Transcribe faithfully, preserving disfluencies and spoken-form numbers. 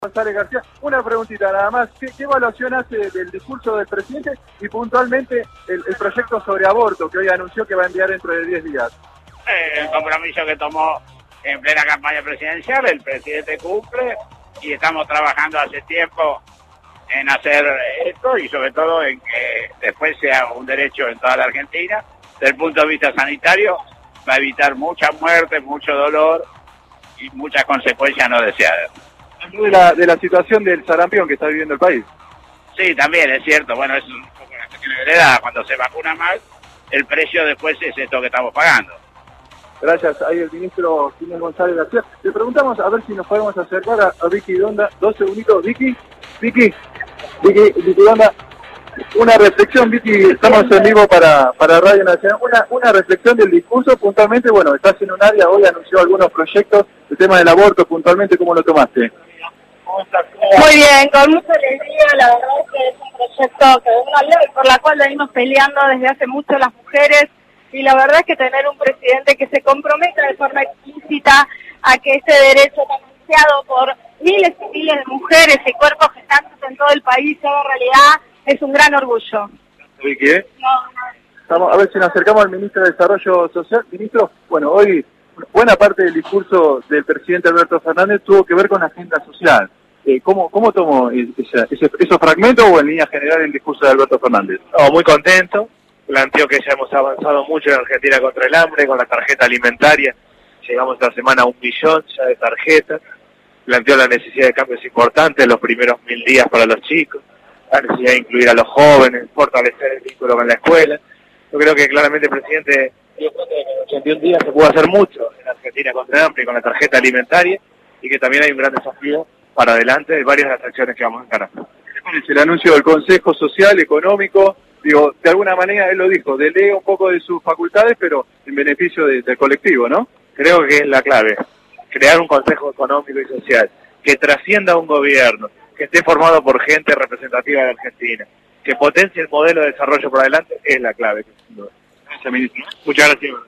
González García, una preguntita nada más. ¿Qué, qué evaluación hace del discurso del presidente y puntualmente el, el proyecto sobre aborto que hoy anunció que va a enviar dentro de diez días? Eh, el compromiso que tomó en plena campaña presidencial, el presidente cumple y estamos trabajando hace tiempo en hacer esto y sobre todo en que después sea un derecho en toda la Argentina. Desde el punto de vista sanitario va a evitar mucha muerte, mucho dolor y muchas consecuencias no deseadas. De la, de la situación del sarampión que está viviendo el país. Sí, también es cierto. Bueno, es un poco la cuestión de heredad. Cuando se vacuna mal, el precio después es esto que estamos pagando. Gracias. Ahí el ministro Ginés González García. Le preguntamos a ver si nos podemos acercar a, a Vicky Donda. Dos segunditos. Vicky, Vicky, Vicky, Vicky Donda. Una reflexión, Vicky, estamos en vivo para, para Radio Nacional. Una, una reflexión del discurso, puntualmente, bueno, estás en un área, hoy anunció algunos proyectos, el tema del aborto, puntualmente, ¿cómo lo tomaste? Muy bien, con mucha alegría. La verdad es que es un proyecto, que es una ley por la cual venimos peleando desde hace mucho las mujeres, y la verdad es que tener un presidente que se comprometa de forma explícita a que este derecho tan ansiado por miles y miles de mujeres y cuerpos gestantes en todo el país se haga realidad es un gran orgullo. Vicky, ¿eh? Estamos, a ver si nos acercamos al ministro de Desarrollo Social. Ministro, bueno, hoy buena parte del discurso del presidente Alberto Fernández tuvo que ver con la agenda social. Eh, ¿Cómo, cómo tomó ese, ese, esos fragmentos o en línea general el discurso de Alberto Fernández? No, muy contento. Planteó que ya hemos avanzado mucho en Argentina contra el hambre, con la tarjeta alimentaria. Llegamos esta semana a un millón ya de tarjetas. Planteó la necesidad de cambios importantes en los primeros mil días para los chicos, la necesidad de incluir a los jóvenes, fortalecer el vínculo con la escuela. Yo creo que claramente el presidente dio cuenta de que en ochenta y un días se puede hacer mucho en Argentina contra el hambre y con la tarjeta alimentaria, y que también hay un gran desafío para adelante de varias de las acciones que vamos a encarar. ¿Qué parece el anuncio del Consejo Social, Económico? Digo, de alguna manera él lo dijo, delega un poco de sus facultades, pero en beneficio de, del colectivo, ¿no? Creo que es la clave, crear un Consejo Económico y Social que trascienda un gobierno, que esté formado por gente representativa de Argentina, que potencie el modelo de desarrollo por adelante, es la clave. Gracias, ministro. Muchas gracias.